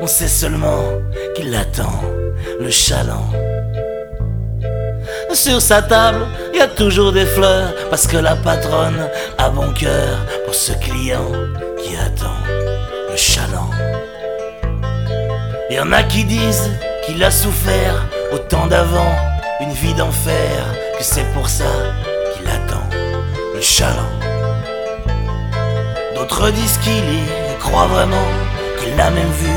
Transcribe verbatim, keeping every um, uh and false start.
On sait seulement qu'il attend le chaland. Sur sa table, y a toujours des fleurs, parce que la patronne a bon cœur pour ce client qui attend le chaland. Y en a qui disent qu'il a souffert autant d'avant, une vie d'enfer, que c'est pour ça qu'il attend le chaland. D'autres disent qu'il y croit vraiment, qu'il l'a même vu